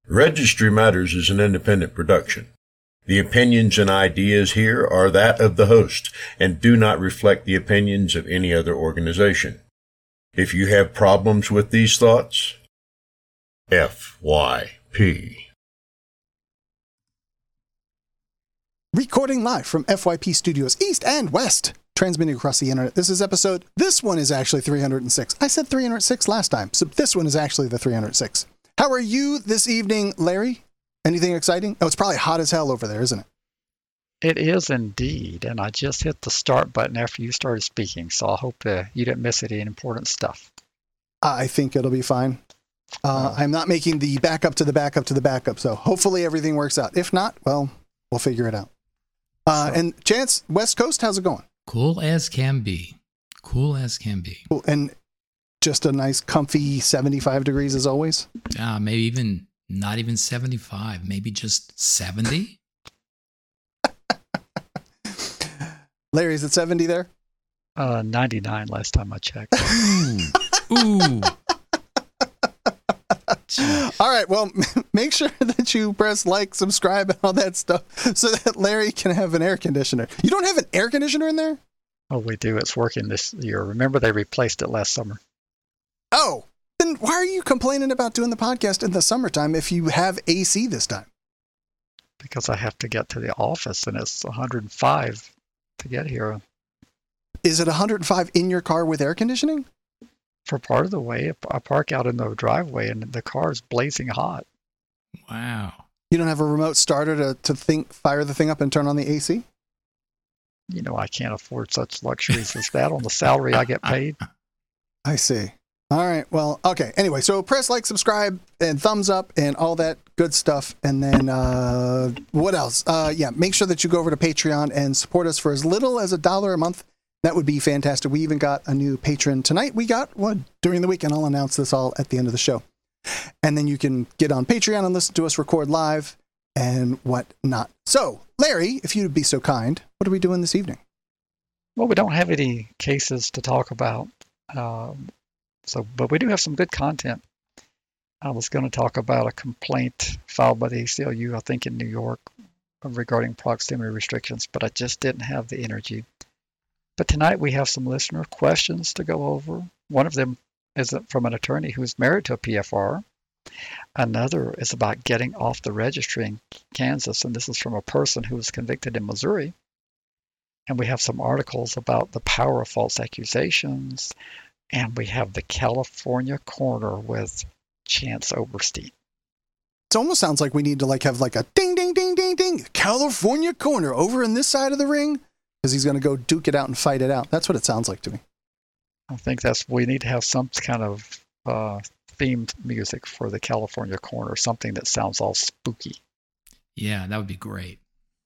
Registry Matters is an independent production. The opinions and ideas here are that of the host and do not reflect the opinions of any other organization. If you have problems with these thoughts, FYP. Recording live from FYP Studios East and West, transmitting across the internet. This one is actually 306. I said 306 last time, so this one is actually the 306. How are you this evening, Larry? Anything exciting? Oh, it's probably hot as hell over there, isn't it? It is indeed, and I just hit the start button after you started speaking, so I hope you didn't miss any important stuff. I think it'll be fine. I'm not making the backup to the backup to the backup, so hopefully everything works out. If not, well, we'll figure it out. And Chance, West Coast, how's it going? Cool as can be. Cool as can be. Cool. And just a nice, comfy 75 degrees as always? Maybe even not even 75, maybe just 70. Larry, is it 70 there? 99 last time I checked. Ooh. All right, well, make sure that you press like, subscribe, and all that stuff so that Larry can have an air conditioner. You don't have an air conditioner in there? Oh, we do. It's working this year. Remember, they replaced it last summer. Oh, then why are you complaining about doing the podcast in the summertime if you have AC this time? Because I have to get to the office, and it's 105 to get here. Is it 105 in your car with air conditioning? For part of the way, I park out in the driveway, and the car is blazing hot. Wow. You don't have a remote starter to fire the thing up and turn on the AC? You know, I can't afford such luxuries as that on the salary I get paid. I see. All right. Well, okay. Anyway, so press like, subscribe, and thumbs up, and all that good stuff. And then what else? Make sure that you go over to Patreon and support us for as little as $1 a month. That would be fantastic. We even got a new patron tonight. We got one during the week, and I'll announce this all at the end of the show. And then you can get on Patreon and listen to us record live and whatnot. So, Larry, if you'd be so kind, what are we doing this evening? Well, we don't have any cases to talk about. But we do have some good content. I was going to talk about a complaint filed by the ACLU, I think in New York, regarding proximity restrictions, but I just didn't have the energy. But tonight we have some listener questions to go over. One of them is from an attorney who's married to a PFR. Another is about getting off the registry in Kansas, and this is from a person who was convicted in Missouri. And we have some articles about the power of false accusations. And we have the California corner with Chance Oberstein. It almost sounds like we need to have a ding, ding, ding, ding, ding, California corner over in this side of the ring, because he's going to go duke it out and fight it out. That's what it sounds like to me. I think we need to have some kind of themed music for the California corner, something that sounds all spooky. Yeah, that would be great.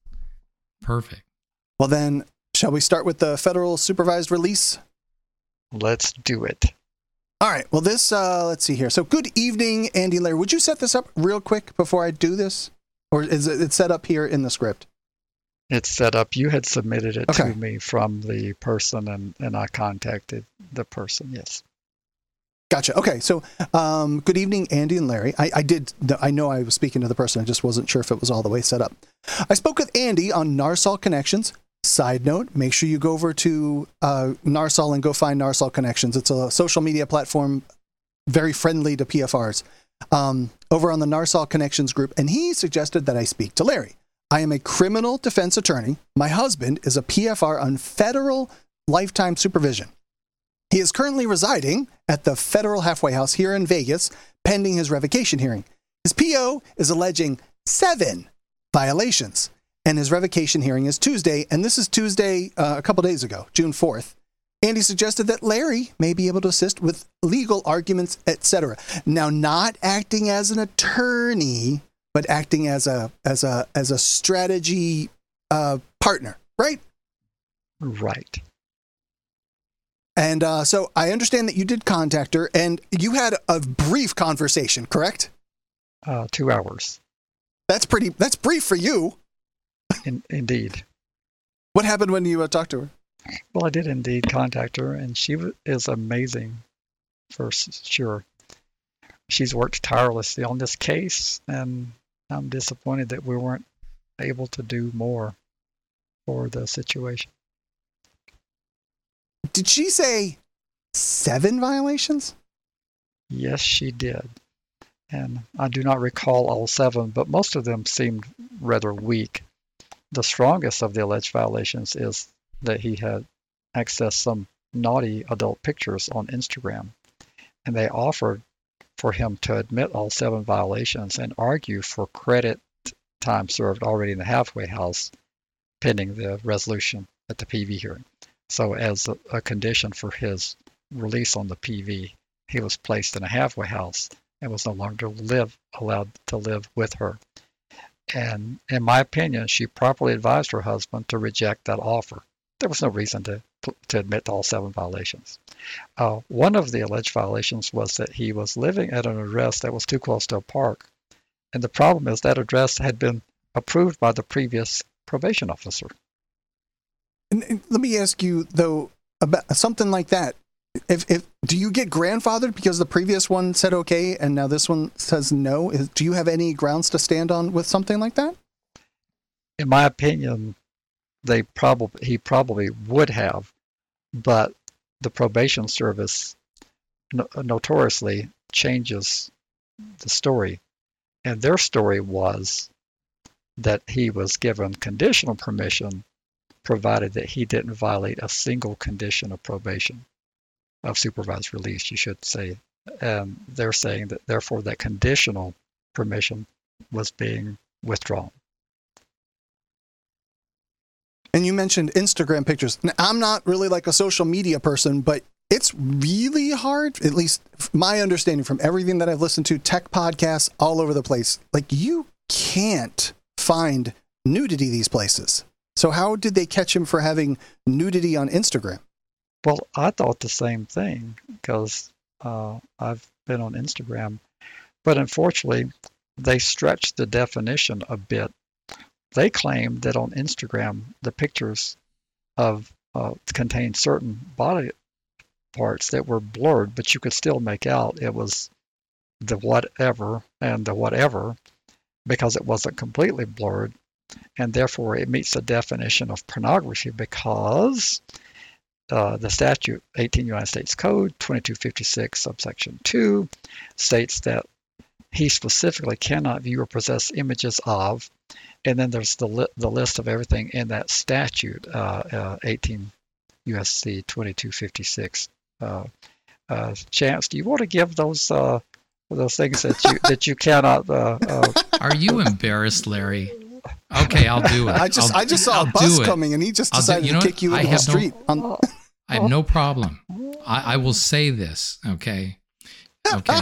Perfect. Well then, shall we start with the federal supervised release? Let's do it. All right. Well, this, let's see here. So good evening, Andy and Larry. Would you set this up real quick before I do this? Or is it set up here in the script? It's set up. You had submitted it to me from the person, and I contacted the person. Yes. Gotcha. Okay. So good evening, Andy and Larry. I know I was speaking to the person. I just wasn't sure if it was all the way set up. I spoke with Andy on Narsol Connections. Side note, make sure you go over to Narsol and go find Narsol Connections. It's a social media platform very friendly to PFRs over on the Narsol Connections group. And he suggested that I speak to Larry. I am a criminal defense attorney. My husband is a PFR on federal lifetime supervision. He is currently residing at the Federal Halfway House here in Vegas, pending his revocation hearing. His PO is alleging 7 violations. And his revocation hearing is Tuesday, and this is Tuesday a couple days ago, June 4th. Andy suggested that Larry may be able to assist with legal arguments, etc. Now, not acting as an attorney, but acting as a strategy partner, right? Right. And so I understand that you did contact her, and you had a brief conversation, correct? 2 hours. That's brief for you. Indeed. What happened when you talked to her? Well, I did indeed contact her, and she is amazing, for sure. she's worked tirelessly on this case, and I'm disappointed that we weren't able to do more for the situation. Did she say 7 violations? Yes, she did. And I do not recall all 7, but most of them seemed rather weak. The strongest of the alleged violations is that he had accessed some naughty adult pictures on Instagram, and they offered for him to admit all 7 violations and argue for credit time served already in the halfway house pending the resolution at the PV hearing. So as a condition for his release on the PV, he was placed in a halfway house and was no longer allowed to live with her. And in my opinion, she properly advised her husband to reject that offer. There was no reason to admit to all 7 violations. One of the alleged violations was that he was living at an address that was too close to a park. And the problem is that address had been approved by the previous probation officer. And let me ask you, though, about something like that. If do you get grandfathered because the previous one said okay and now this one says no? Do you have any grounds to stand on with something like that? In my opinion, he probably would have, but the probation service notoriously changes the story, and their story was that he was given conditional permission provided that he didn't violate a single condition of probation, of supervised release, you should say. And they're saying that therefore that conditional permission was being withdrawn. And you mentioned Instagram pictures. Now, I'm not really like a social media person, but it's really hard, at least my understanding from everything that I've listened to, tech podcasts all over the place. Like, you can't find nudity these places. So how did they catch him for having nudity on Instagram? Well, I thought the same thing because I've been on Instagram, but unfortunately, they stretched the definition a bit. They claimed that on Instagram, the pictures of contained certain body parts that were blurred, but you could still make out it was the whatever and the whatever because it wasn't completely blurred, and therefore it meets the definition of pornography because the statute, 18 United States Code 2256 subsection 2, states that he specifically cannot view or possess images of, and then there's the list of everything in that statute, 18 USC 2256. Chance, do you want to give those things that you cannot? Are you embarrassed, Larry? Okay, I'll do it. I just saw a bus coming, and he just decided to kick you into the street. I have no problem. I will say this, okay? Okay.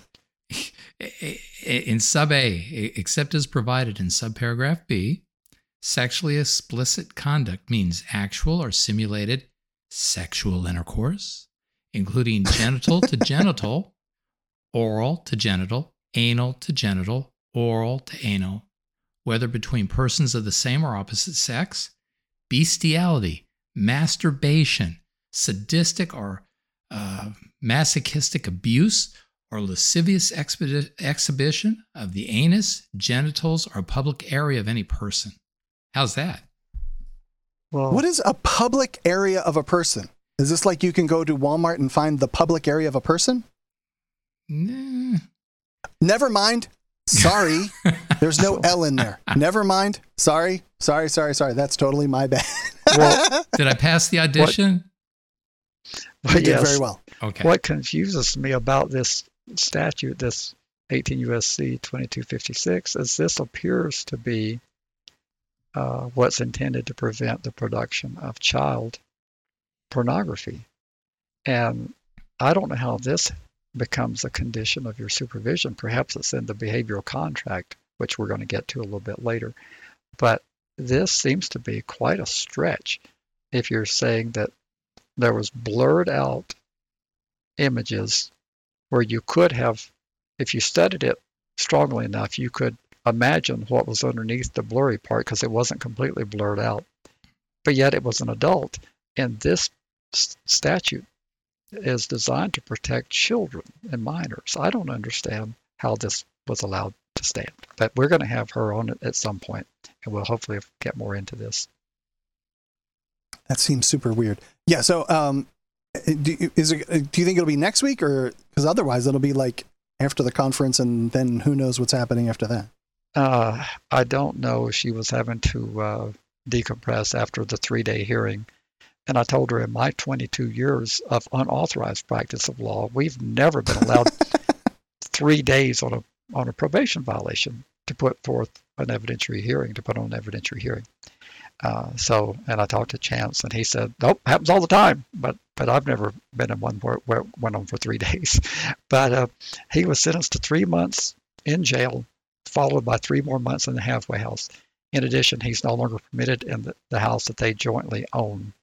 In sub A, except as provided in subparagraph B, sexually explicit conduct means actual or simulated sexual intercourse, including genital to genital, oral to genital, anal to genital, oral to anal, whether between persons of the same or opposite sex, bestiality, masturbation, sadistic or masochistic abuse, or lascivious exhibition of the anus, genitals, or public area of any person. How's that? Well, what is a public area of a person? Is this like you can go to Walmart and find the public area of a person? Nah. Never mind. Sorry. There's no L in there. Never mind. Sorry. That's totally my bad. Well, did I pass the audition? You did very well. Okay. What confuses me about this statute, this 18 USC 2256, is this appears to be what's intended to prevent the production of child pornography. And I don't know how this becomes a condition of your supervision. Perhaps it's in the behavioral contract, which we're going to get to a little bit later. But this seems to be quite a stretch if you're saying that there was blurred out images where you could have, if you studied it strongly enough, you could imagine what was underneath the blurry part because it wasn't completely blurred out. But yet it was an adult. And this statute is designed to protect children and minors. I don't understand how this was allowed to stand. But we're going to have her on it at some point, and we'll hopefully get more into this. That seems super weird. Yeah. So, do you think it'll be next week, or because otherwise it'll be like after the conference, and then who knows what's happening after that? I don't know if she was having to decompress after the 3-day hearing. And I told her in my 22 years of unauthorized practice of law, we've never been allowed 3 days on a probation violation to put forth an evidentiary hearing, to put on an evidentiary hearing. And I talked to Chance, and he said, nope, happens all the time. But I've never been in one where it went on for 3 days. But he was sentenced to 3 months in jail, followed by 3 more months in the halfway house. In addition, he's no longer permitted in the house that they jointly own.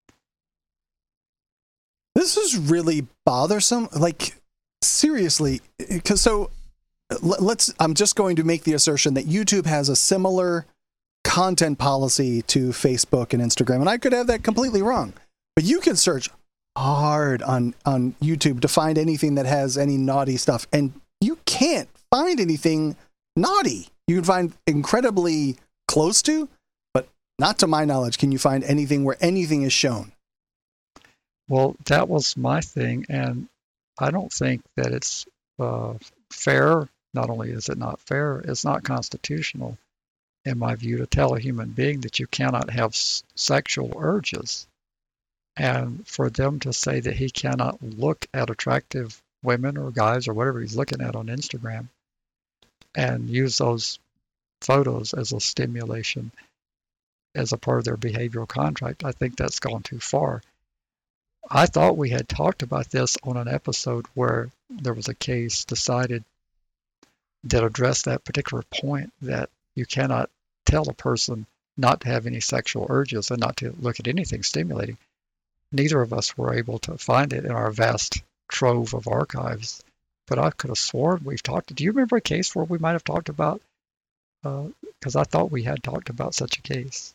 This is really bothersome. Like, seriously, because I'm just going to make the assertion that YouTube has a similar content policy to Facebook and Instagram, and I could have that completely wrong. But you can search hard on YouTube to find anything that has any naughty stuff, and you can't find anything naughty. You can find incredibly close to, but not to my knowledge can you find anything where anything is shown. Well, that was my thing, and I don't think that it's fair. Not only is it not fair, it's not constitutional, in my view, to tell a human being that you cannot have sexual urges. And for them to say that he cannot look at attractive women or guys or whatever he's looking at on Instagram and use those photos as a stimulation, as a part of their behavioral contract, I think that's gone too far. I thought we had talked about this on an episode where there was a case decided that addressed that particular point, that you cannot tell a person not to have any sexual urges and not to look at anything stimulating. Neither of us were able to find it in our vast trove of archives, but I could have sworn we've talked. Do you remember a case where we might have talked about, because I thought we had talked about such a case.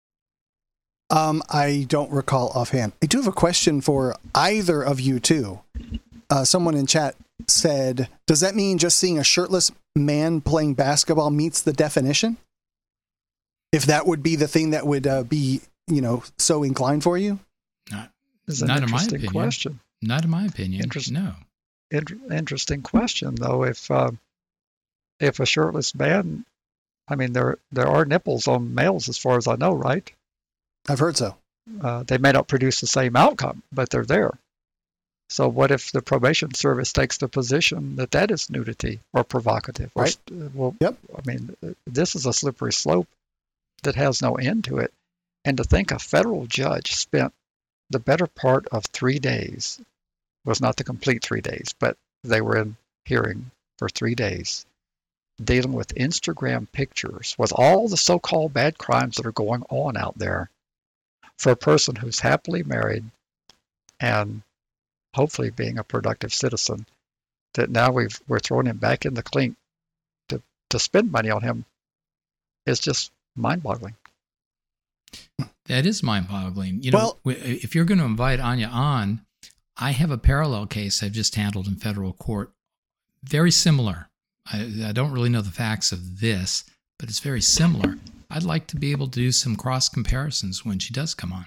I don't recall offhand. I do have a question for either of you two. Someone in chat said, does that mean just seeing a shirtless man playing basketball meets the definition? If that would be the thing that would be, so inclined for you? Not in my opinion. Question. Not in my opinion. No. Interesting question, though. If a shirtless man, I mean, there are nipples on males as far as I know, right? I've heard so. They may not produce the same outcome, but they're there. So what if the probation service takes the position that is nudity or provocative? Right. Yep. I mean, this is a slippery slope that has no end to it. And to think a federal judge spent the better part of 3 days, was not the complete 3 days, but they were in hearing for 3 days, dealing with Instagram pictures, with all the so-called bad crimes that are going on out there, for a person who's happily married and hopefully being a productive citizen, that now we're throwing him back in the clink to spend money on him, is just mind-boggling. That is mind-boggling. If you're going to invite Anya on, I have a parallel case I've just handled in federal court. Very similar. I don't really know the facts of this, but it's very similar. I'd like to be able to do some cross comparisons when she does come on.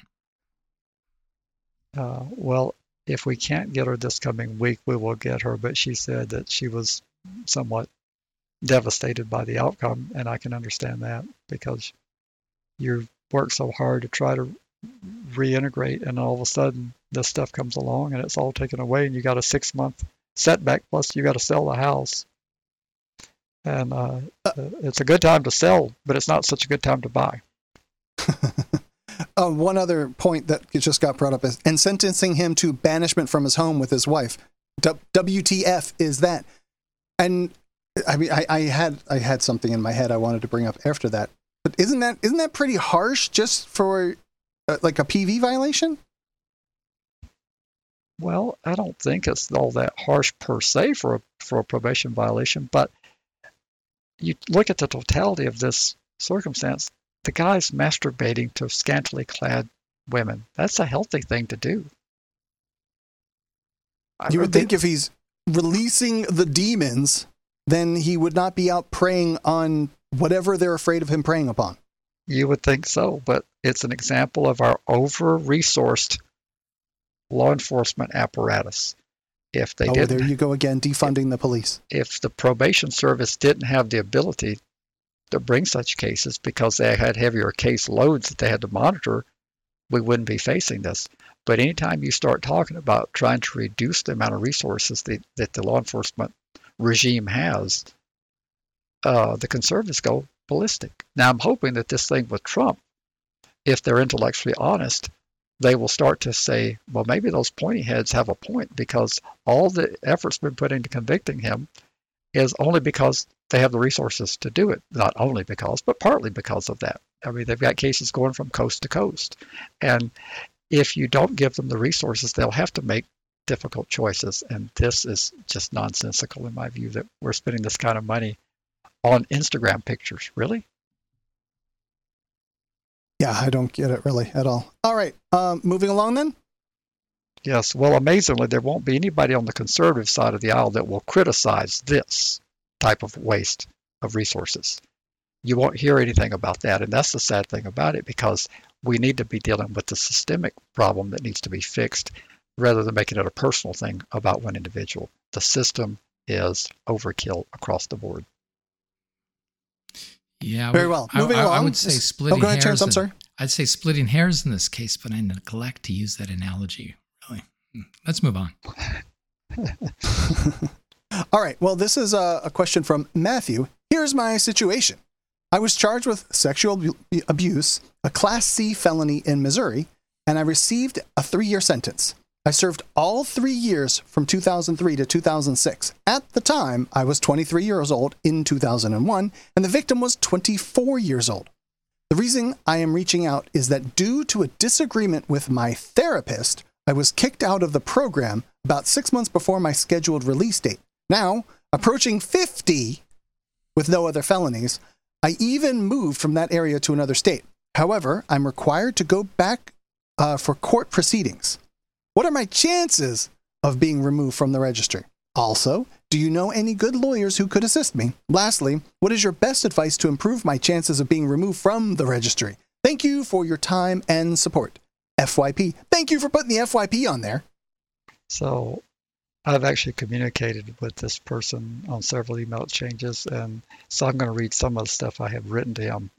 Well, if we can't get her this coming week, we will get her. But she said that she was somewhat devastated by the outcome, and I can understand that, because you work so hard to try to reintegrate, and all of a sudden this stuff comes along and it's all taken away, and you got a 6-month setback, plus you got to sell the house. And it's a good time to sell, but it's not such a good time to buy. One other point that just got brought up is, and sentencing him to banishment from his home with his wife. WTF is that? And I mean, I had something in my head I wanted to bring up after that. But isn't that pretty harsh just for like a PV violation? Well, I don't think it's all that harsh per se for a probation violation, but you look at the totality of this circumstance. The guy's masturbating to scantily clad women. That's a healthy thing to do. You would think if he's releasing the demons, then he would not be out preying on whatever they're afraid of him preying upon. You would think so, but it's an example of our over-resourced law enforcement apparatus. If they didn't, there you go again, defunding the police. If the probation service didn't have the ability to bring such cases because they had heavier case loads that they had to monitor, we wouldn't be facing this. But anytime you start talking about trying to reduce the amount of resources that the law enforcement regime has, the conservatives go ballistic. Now, I'm hoping that this thing with Trump, if they're intellectually honest, they will start to say, well, maybe those pointy heads have a point, because all the effort's been put into convicting him is only because they have the resources to do it. Not only because, but partly because of that. I mean, they've got cases going from coast to coast. And if you don't give them the resources, they'll have to make difficult choices. And this is just nonsensical in my view, that we're spending this kind of money on Instagram pictures. Really? Yeah, I don't get it really at all. All right, moving along then. Yes, well, amazingly, there won't be anybody on the conservative side of the aisle that will criticize this type of waste of resources. You won't hear anything about that, and that's the sad thing about it, because we need to be dealing with the systemic problem that needs to be fixed rather than making it a personal thing about one individual. The system is overkill across the board. Yeah, very well. Moving along. I would say splitting go ahead, hairs. Terrence, I'm sorry. I'd say splitting hairs in this case, but I neglect to use that analogy. Really. Let's move on. All right. Well, this is a question from Matthew. Here's my situation. I was charged with sexual abuse, a Class C felony in Missouri, and I received a 3-year sentence. I served all 3 years from 2003 to 2006. At the time, I was 23 years old in 2001, and the victim was 24 years old. The reason I am reaching out is that due to a disagreement with my therapist, I was kicked out of the program about 6 months before my scheduled release date. Now, approaching 50 with no other felonies, I even moved from that area to another state. However, I'm required to go back for court proceedings. What are my chances of being removed from the registry? Also, do you know any good lawyers who could assist me? Lastly, what is your best advice to improve my chances of being removed from the registry? Thank you for your time and support. FYP. Thank you for putting the FYP on there. So I've actually communicated with this person on several email exchanges, and so I'm going to read some of the stuff I have written to him.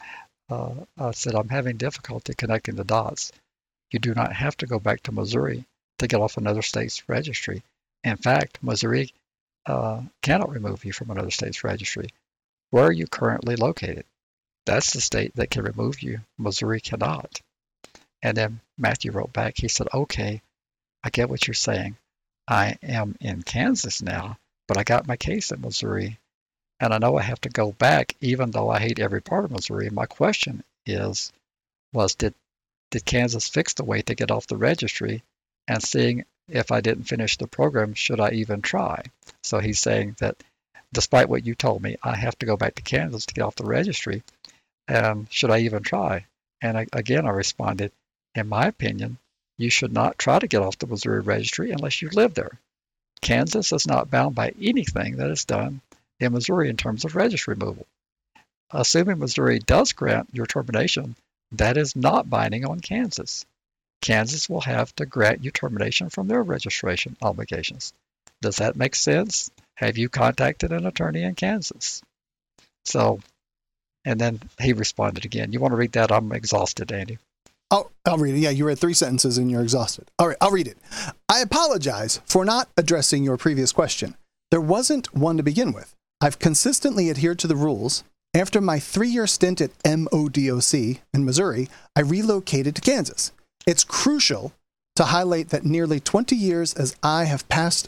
I said, I'm having difficulty connecting the dots. You do not have to go back to Missouri to get off another state's registry. In fact, Missouri cannot remove you from another state's registry. Where are you currently located? That's the state that can remove you. Missouri cannot. And then Matthew wrote back. He said, okay, I get what you're saying. I am in Kansas now, but I got my case in Missouri, and I know I have to go back even though I hate every part of Missouri. My question was did Kansas fix the way to get off the registry? And seeing if I didn't finish the program, should I even try? So he's saying that despite what you told me, I have to go back to Kansas to get off the registry. Should I even try? And I responded, in my opinion, you should not try to get off the Missouri registry unless you live there. Kansas is not bound by anything that is done in Missouri in terms of registry removal. Assuming Missouri does grant your termination, that is not binding on Kansas. Kansas will have to grant you termination from their registration obligations. Does that make sense? Have you contacted an attorney in Kansas? So, and then he responded again. You want to read that? I'm exhausted, Andy. I'll read it. Yeah, you read 3 sentences and you're exhausted. All right, I'll read it. I apologize for not addressing your previous question. There wasn't one to begin with. I've consistently adhered to the rules. After my 3-year stint at MODOC in Missouri, I relocated to Kansas. It's crucial to highlight that nearly 20 years as I have passed,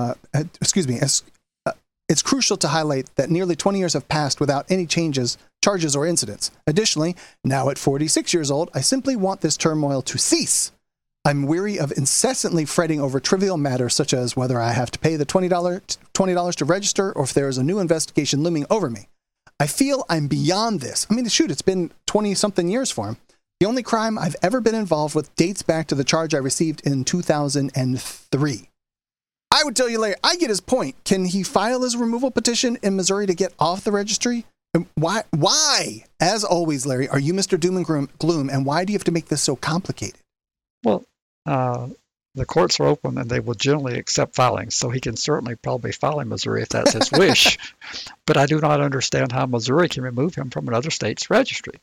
it's crucial to highlight that nearly 20 years have passed without any charges or incidents. Additionally, now at 46 years old, I simply want this turmoil to cease. I'm weary of incessantly fretting over trivial matters such as whether I have to pay the $20 to register or if there is a new investigation looming over me. I feel I'm beyond this. I mean, shoot, it's been 20-something years for him. The only crime I've ever been involved with dates back to the charge I received in 2003. I would tell you, Larry, I get his point. Can he file his removal petition in Missouri to get off the registry? And why? Why? As always, Larry, are you Mr. Doom and Gloom, and why do you have to make this so complicated? Well, the courts are open and they will generally accept filings, so he can certainly probably file in Missouri if that's his wish. But I do not understand how Missouri can remove him from another state's registry.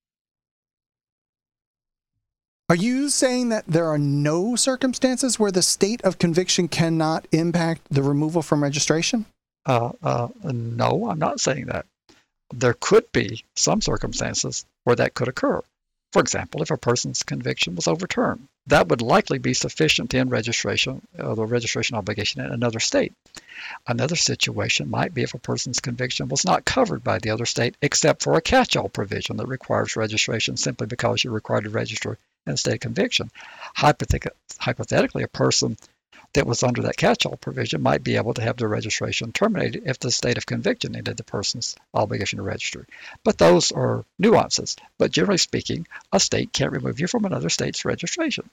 Are you saying that there are no circumstances where the state of conviction cannot impact the removal from registration? No, I'm not saying that. There could be some circumstances where that could occur. For example, if a person's conviction was overturned, that would likely be sufficient to end the registration obligation in another state. Another situation might be if a person's conviction was not covered by the other state except for a catch-all provision that requires registration simply because you're required to register in a state of conviction. Hypothetically, a person that was under that catch-all provision might be able to have their registration terminated if the state of conviction ended the person's obligation to register. But those are nuances. But generally speaking, a state can't remove you from another state's registration.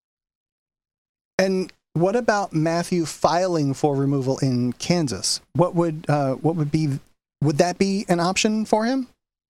And what about Matthew filing for removal in Kansas? Would that be an option for him?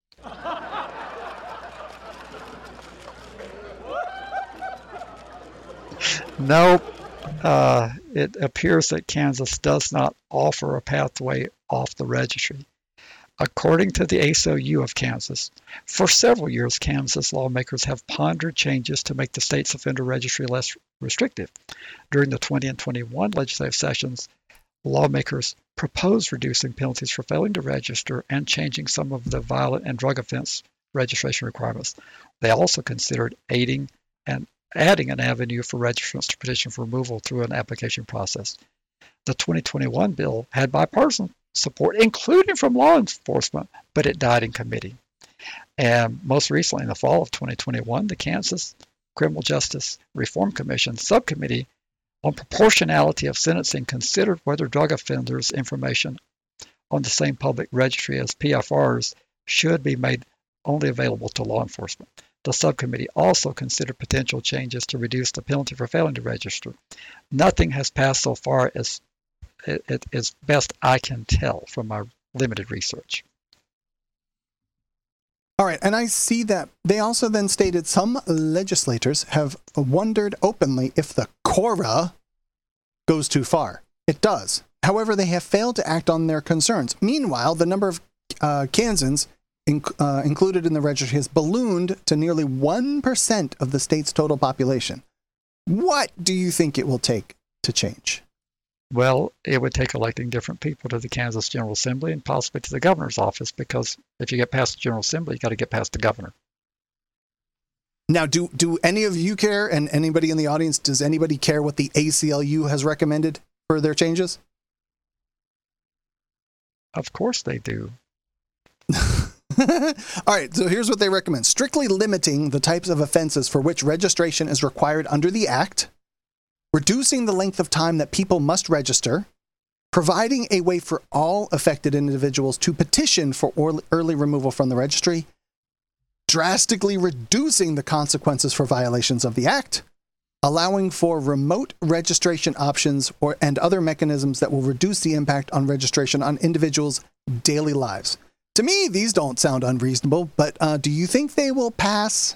Nope. It appears that Kansas does not offer a pathway off the registry. According to the ACLU of Kansas, for several years, Kansas lawmakers have pondered changes to make the state's offender registry less restrictive. During the 20 and 21 legislative sessions, lawmakers proposed reducing penalties for failing to register and changing some of the violent and drug offense registration requirements. They also considered adding an avenue for registrants to petition for removal through an application process. The 2021 bill had bipartisan support, including from law enforcement, but it died in committee. And most recently, in the fall of 2021, the Kansas Criminal Justice Reform Commission subcommittee on proportionality of sentencing considered whether drug offenders' information on the same public registry as PFRs should be made only available to law enforcement. The subcommittee also considered potential changes to reduce the penalty for failing to register. Nothing has passed so far as best I can tell from my limited research. All right, and I see that they also then stated some legislators have wondered openly if the KORA goes too far. It does. However, they have failed to act on their concerns. Meanwhile, the number of Kansans included in the registry has ballooned to nearly 1% of the state's total population. What do you think it will take to change? Well, it would take electing different people to the Kansas General Assembly and possibly to the governor's office, because if you get past the General Assembly, you got to get past the governor. Now, do any of you care, and anybody in the audience, does anybody care what the ACLU has recommended for their changes? Of course they do. All right, so here's what they recommend. Strictly limiting the types of offenses for which registration is required under the Act, reducing the length of time that people must register, providing a way for all affected individuals to petition for early removal from the registry, drastically reducing the consequences for violations of the Act, allowing for remote registration options and other mechanisms that will reduce the impact on registration on individuals' daily lives. To me, these don't sound unreasonable, but do you think they will pass?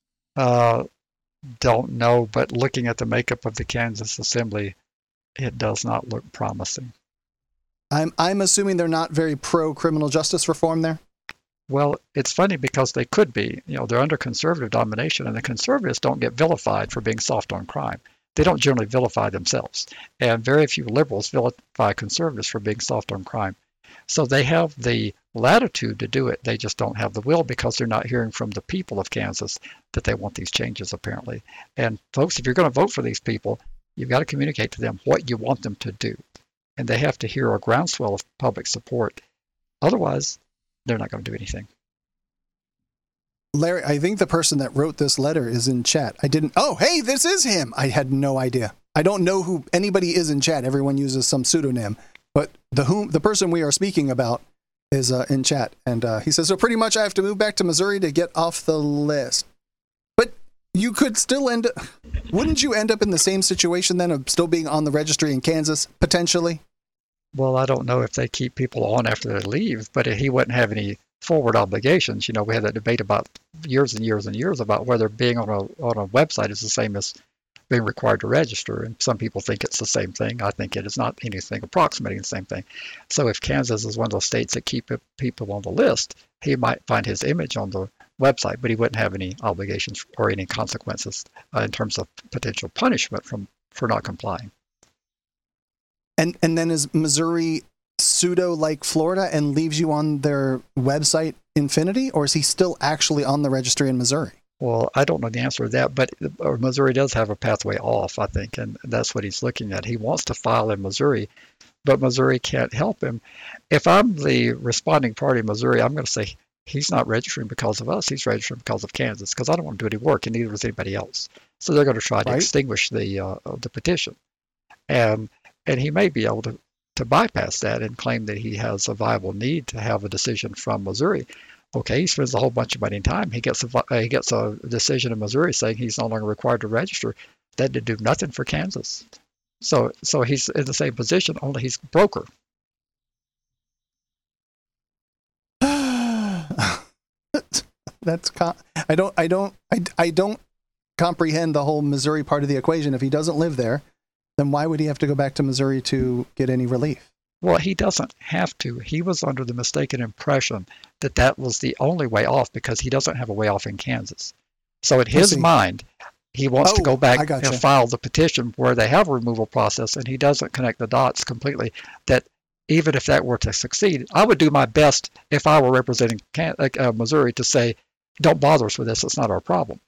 Don't know, but looking at the makeup of the Kansas Assembly, it does not look promising. I'm assuming they're not very pro-criminal justice reform there? Well, it's funny because they could be. They're under conservative domination, and the conservatives don't get vilified for being soft on crime. They don't generally vilify themselves, and very few liberals vilify conservatives for being soft on crime. So they have the latitude to do it. They just don't have the will because they're not hearing from the people of Kansas that they want these changes, apparently. And folks, if you're going to vote for these people, you've got to communicate to them what you want them to do. And they have to hear a groundswell of public support. Otherwise, they're not going to do anything. Larry, I think the person that wrote this letter is in chat. Oh, hey, this is him. I had no idea. I don't know who anybody is in chat. Everyone uses some pseudonym. But the person we are speaking about is in chat. And he says, so pretty much I have to move back to Missouri to get off the list. But you could still end up... wouldn't you end up in the same situation then of still being on the registry in Kansas, potentially? Well, I don't know if they keep people on after they leave, but he wouldn't have any forward obligations. You know, we had that debate about years and years and years about whether being on a website is the same as being required to register. And some people think it's the same thing. I think it is not anything approximating the same thing. So if Kansas is one of those states that keep people on the list, he might find his image on the website, but he wouldn't have any obligations or any consequences in terms of potential punishment for not complying. And then is Missouri pseudo like Florida and leaves you on their website infinity, or is he still actually on the registry in Missouri? Well, I don't know the answer to that, but Missouri does have a pathway off, I think, and that's what he's looking at. He wants to file in Missouri, but Missouri can't help him. If I'm the responding party in Missouri, I'm going to say he's not registering because of us. He's registering because of Kansas, because I don't want to do any work, and neither does anybody else. So they're going to try to extinguish the petition. And he may be able to bypass that and claim that he has a viable need to have a decision from Missouri. Okay, he spends a whole bunch of money and time. He gets a decision in Missouri saying he's no longer required to register. That did do nothing for Kansas. So he's in the same position, only he's broker. I don't comprehend the whole Missouri part of the equation. If he doesn't live there, then why would he have to go back to Missouri to get any relief? Well, he doesn't have to. He was under the mistaken impression that was the only way off because he doesn't have a way off in Kansas. So in his mind, he wants to go back and file the petition where they have a removal process, and he doesn't connect the dots completely that even if that were to succeed, I would do my best if I were representing Missouri to say, don't bother us with this, it's not our problem.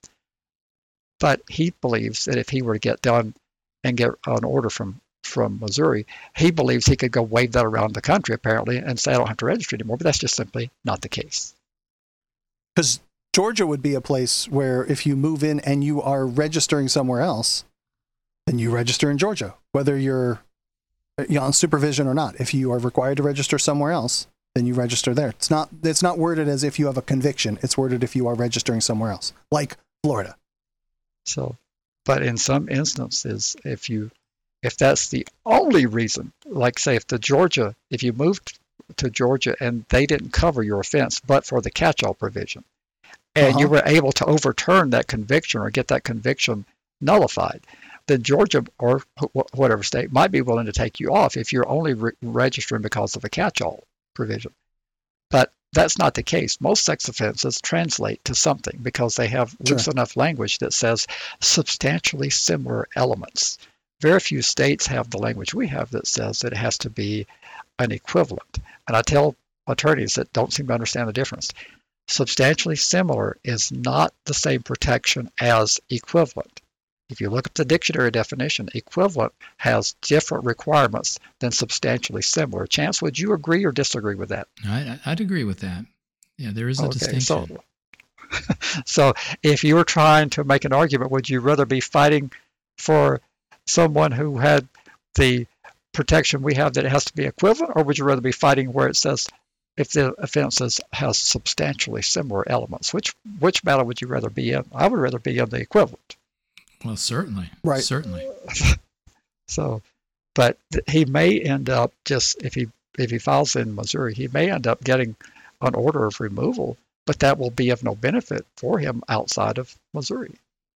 But he believes that if he were to get done and get an order from Missouri, he believes he could go wave that around the country, apparently, and say, I don't have to register anymore, but that's just simply not the case. Because Georgia would be a place where if you move in and you are registering somewhere else, then you register in Georgia, whether you're on supervision or not. If you are required to register somewhere else, then you register there. It's not worded as if you have a conviction. It's worded if you are registering somewhere else, like Florida. So, but in some instances, if that's the only reason, like say if you moved to Georgia and they didn't cover your offense but for the catch-all provision, and you were able to overturn that conviction or get that conviction nullified, then Georgia or whatever state might be willing to take you off if you're only registering because of a catch-all provision. But that's not the case. Most sex offenses translate to something because they have loose enough language that says substantially similar elements. Very few states have the language we have that says that it has to be an equivalent. And I tell attorneys that don't seem to understand the difference. Substantially similar is not the same protection as equivalent. If you look at the dictionary definition, equivalent has different requirements than substantially similar. Chance, would you agree or disagree with that? I'd agree with that. Yeah, there is a distinction. So if you were trying to make an argument, would you rather be fighting for someone who had the protection we have that it has to be equivalent, or would you rather be fighting where it says if the offense has substantially similar elements? Which battle would you rather be in? I would rather be in the equivalent. Well, certainly. Right. Certainly. So, but he may end up if he files in Missouri, he may end up getting an order of removal, but that will be of no benefit for him outside of Missouri.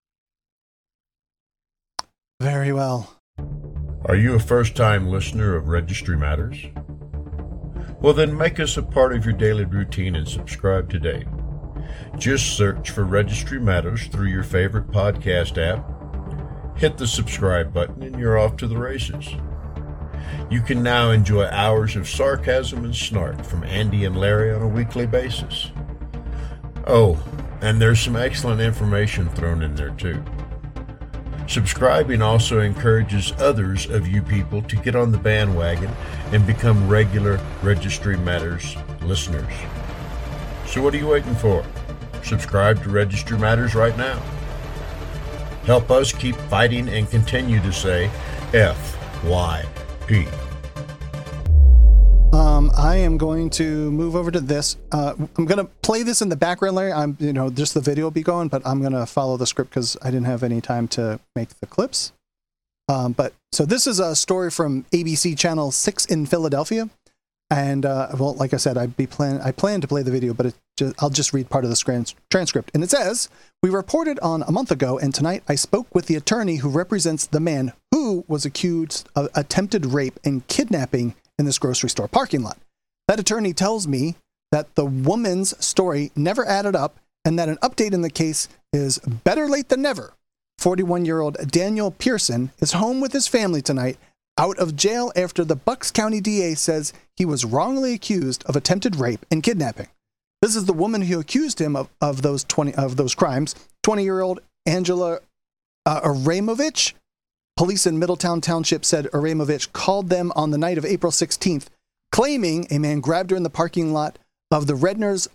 Very well. Are you a first-time listener of Registry Matters? Well, then make us a part of your daily routine and subscribe today. Just search for Registry Matters through your favorite podcast app. Hit the subscribe button and you're off to the races. You can now enjoy hours of sarcasm and snark from Andy and Larry on a weekly basis. Oh, and there's some excellent information thrown in there too. Subscribing also encourages others of you people to get on the bandwagon and become regular Registry Matters listeners. So what are you waiting for? Subscribe to Registry Matters right now. Help us keep fighting and continue to say FYP. I am going to move over to this. I'm going to play this in the background, Larry. Just the video will be going, but I'm going to follow the script because I didn't have any time to make the clips. So this is a story from ABC Channel 6 in Philadelphia. And, like I said, I plan to play the video, but I'll just read part of the transcript. And it says, "We reported on a month ago, and tonight I spoke with the attorney who represents the man who was accused of attempted rape and kidnapping in this grocery store parking lot. That attorney tells me that the woman's story never added up and that an update in the case is better late than never. 41-year-old Daniel Pearson is home with his family tonight, out of jail after the Bucks County DA says he was wrongly accused of attempted rape and kidnapping. This is the woman who accused him of those crimes, 20-year-old Angela Aramovich. Police in Middletown Township said Aramovich called them on the night of April 16th, claiming a man grabbed her in the parking lot of the Redners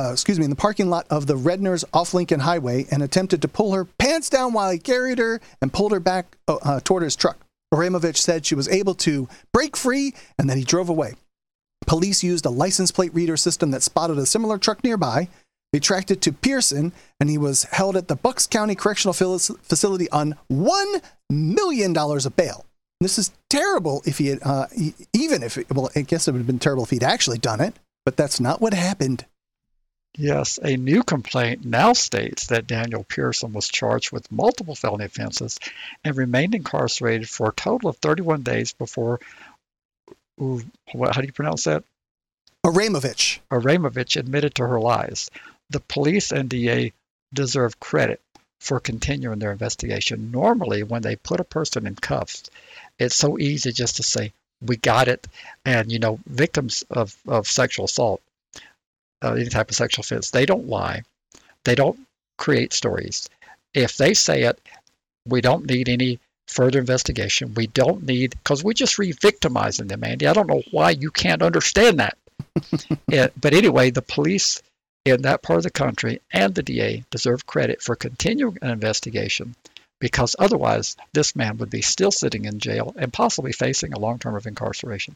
off Lincoln Highway and attempted to pull her pants down while he carried her and pulled her back toward his truck. Aramovich said she was able to break free and that he drove away. Police used a license plate reader system that spotted a similar truck nearby. They tracked it to Pearson, and he was held at the Bucks County Correctional Facility on $1 million of bail. This is terrible if he had, I guess it would have been terrible if he'd actually done it, but that's not what happened. Yes, a new complaint now states that Daniel Pearson was charged with multiple felony offenses and remained incarcerated for a total of 31 days before, how do you pronounce that? Aramovich admitted to her lies. The police and DA deserve credit for continuing their investigation. Normally, when they put a person in cuffs, it's so easy just to say, we got it. And, victims of sexual assault, any type of sexual offense, they don't lie. They don't create stories. If they say it, we don't need any further investigation. We don't need, because we're just re-victimizing them, Andy. I don't know why you can't understand that. But anyway, the police in that part of the country and the DA deserve credit for continuing an investigation, because otherwise this man would be still sitting in jail and possibly facing a long term of incarceration.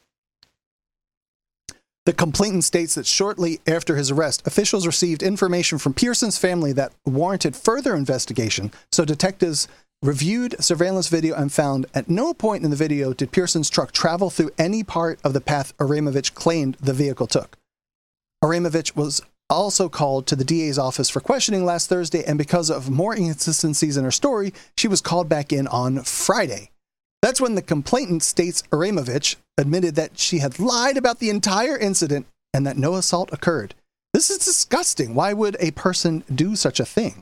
The complainant states that shortly after his arrest, officials received information from Pearson's family that warranted further investigation, so detectives reviewed surveillance video and found at no point in the video did Pearson's truck travel through any part of the path Aramovich claimed the vehicle took. Aramovich was also called to the DA's office for questioning last Thursday, and because of more inconsistencies in her story, she was called back in on Friday. That's when the complainant states Aramovich admitted that she had lied about the entire incident and that no assault occurred. This is disgusting. Why would a person do such a thing?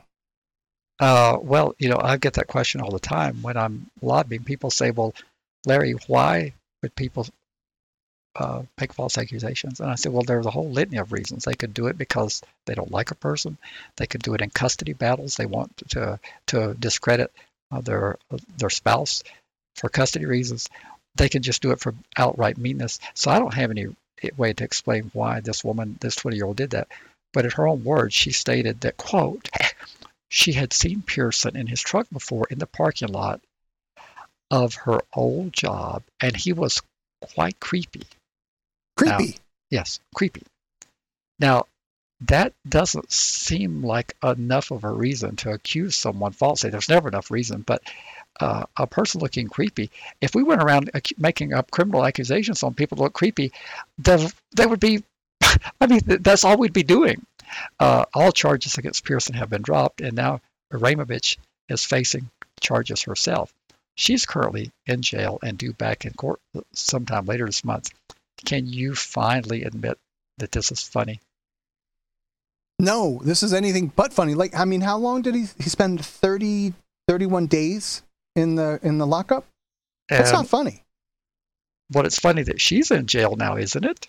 Well, I get that question all the time when I'm lobbying. People say, well, Larry, why would people make false accusations? And I said, well, there's a whole litany of reasons. They could do it because they don't like a person. They could do it in custody battles. They want to discredit their spouse for custody reasons. They can just do it for outright meanness. So I don't have any way to explain why this woman, this 20-year-old, did that. But in her own words, she stated that, quote, she had seen Pearson in his truck before in the parking lot of her old job, and he was quite creepy. Creepy? Now, yes, creepy. Now, that doesn't seem like enough of a reason to accuse someone falsely. There's never enough reason, but a person looking creepy, if we went around making up criminal accusations on people that look creepy, they would be, that's all we'd be doing. All charges against Pearson have been dropped, and now Aramovich is facing charges herself. She's currently in jail and due back in court sometime later this month. Can you finally admit that this is funny? No, this is anything but funny. How long did he spend? 31 days in the lockup? That's not funny. Well, it's funny that she's in jail now, isn't it?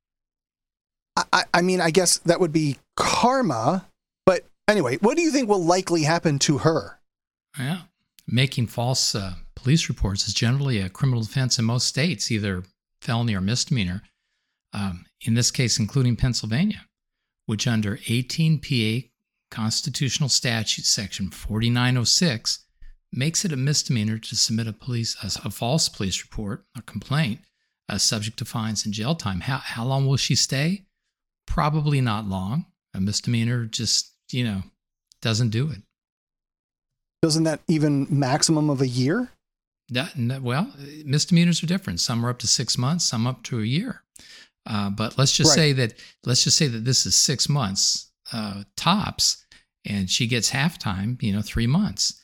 I guess that would be karma. But anyway, what do you think will likely happen to her? Yeah. Making false police reports is generally a criminal offense in most states, either felony or misdemeanor. In this case, including Pennsylvania, which under 18 PA Constitutional Statute Section 4906 makes it a misdemeanor to submit a false police report, a complaint, subject to fines and jail time. How long will she stay? Probably not long. A misdemeanor just, doesn't do it. Doesn't that even maximum of a year? Well, misdemeanors are different. Some are up to 6 months, some up to a year. But let's just say that this is 6 months tops, and she gets half time, 3 months.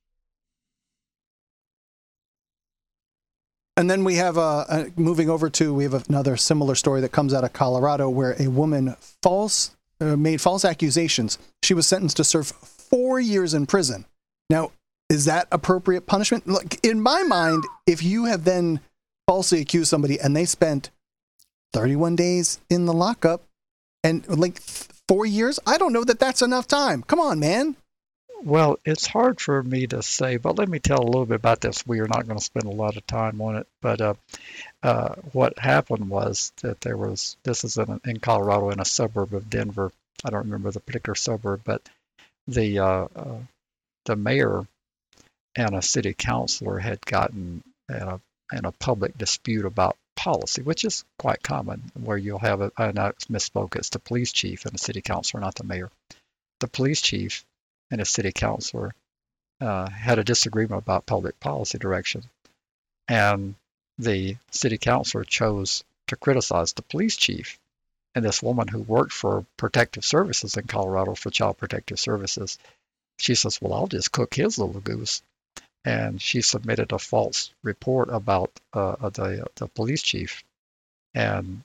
And then we have moving over to, we have another similar story that comes out of Colorado where a woman made false accusations. She was sentenced to serve 4 years in prison. Now, is that appropriate punishment? Look, in my mind, if you have then falsely accused somebody and they spent 31 days in the lockup and 4 years, I don't know that that's enough time. Come on, man. Well, it's hard for me to say, but let me tell a little bit about this. We are not going to spend a lot of time on it, but what happened was that this is in Colorado, in a suburb of Denver. I don't remember the particular suburb, but the mayor and a city councilor had gotten in a public dispute about policy, which is quite common, where you'll have I misspoke, it's the police chief and the city councilor, not the mayor. The police chief and a city councilor had a disagreement about public policy direction, and the city councilor chose to criticize the police chief. And this woman who worked for protective services in Colorado, for Child Protective Services, she says, well, I'll just cook his little goose. And she submitted a false report about the police chief, and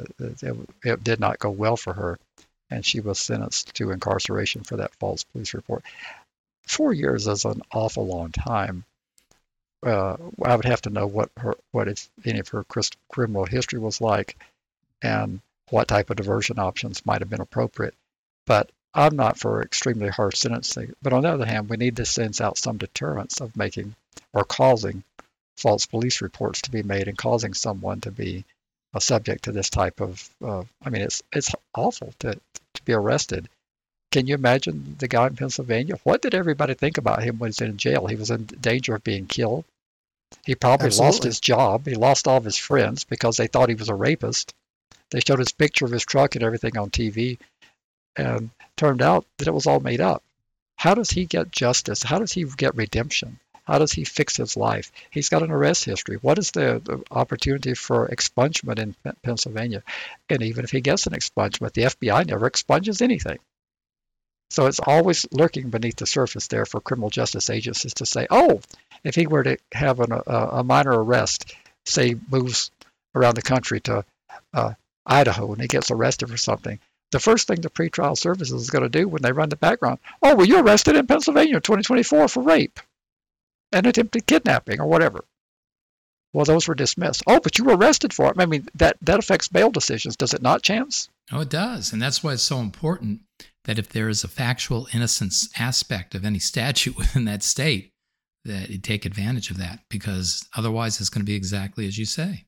it did not go well for her, and she was sentenced to incarceration for that false police report. 4 years is an awful long time. I would have to know what if any of her criminal history was like, and what type of diversion options might have been appropriate. But I'm not for extremely harsh sentencing. But on the other hand, we need to send out some deterrence of making or causing false police reports to be made and causing someone to be subject to this type of. It's awful to be arrested. Can you imagine the guy in Pennsylvania? What did everybody think about him when he was in jail? He was in danger of being killed. He probably lost his job. He lost all of his friends because they thought he was a rapist. They showed his picture of his truck and everything on TV, and turned out that it was all made up. How does he get justice? How does he get redemption? How does he fix his life? He's got an arrest history. What is the opportunity for expungement in Pennsylvania? And even if he gets an expungement, the FBI never expunges anything. So it's always lurking beneath the surface there for criminal justice agencies to say, oh, if he were to have a minor arrest, say moves around the country to Idaho and he gets arrested for something, the first thing the pretrial services is going to do when they run the background, oh, well, you're arrested in Pennsylvania in 2024 for rape and attempted kidnapping or whatever. Well, those were dismissed. Oh, but you were arrested for it. I mean, that affects bail decisions, does it not, Chance? Oh, it does. And that's why it's so important that if there is a factual innocence aspect of any statute within that state, that you take advantage of that, because otherwise it's going to be exactly as you say.